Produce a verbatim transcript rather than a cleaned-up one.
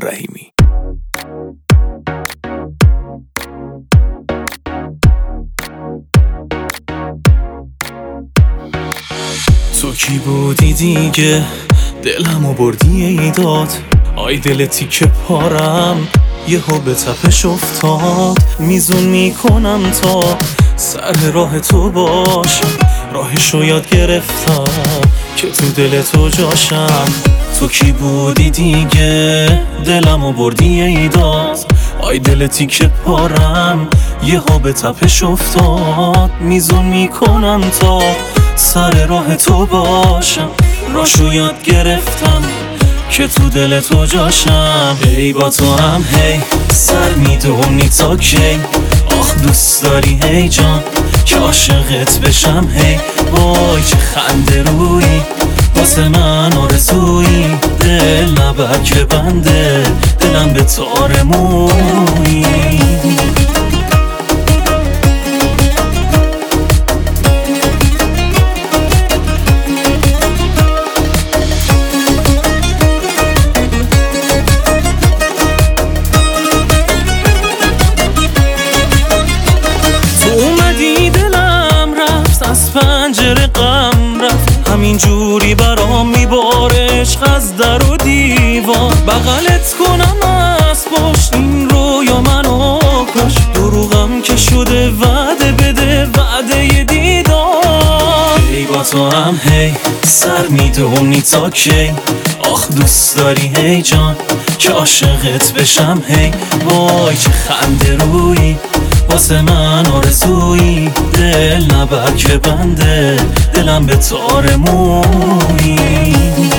رحیمی. تو کی بودی دیگه دلمو بردی ایداد، آی دل تیکه پارم یهو به تپش افتاد. میزون میکنم تا سر راه تو باشم، راهشو یاد گرفتم که تو دل تو جاشم. تو کی بودی دیگه دلمو بردی ایداد، آی دل تیکه پارم یهو به تپش افتاد. میزون میکنم تا سر راه تو باشم، راهشو یاد گرفتم که تو دل تو جاشم. ای با تو هم هی سر میدونی تا کی، آخ دوست داری هی جان که عاشقت بشم هی. وای چه خنده رویی واسه من آرزویی، دل نبر که بنده دلم به تار مویی. از پنجره غم رفت همینجوری برام میباره عشق از در و دیوار. بغلت کنم از پشت این رویا منو کش، دروغم که شده وعده بده وعده دیدار. ای با تو هم هی سر میدونی تا کی، آخ دوست داری هی جان که عاشقت بشم هی. وای چه خنده رویی واسه من آرزویی، دل نبر که بنده دلم به تار مویی.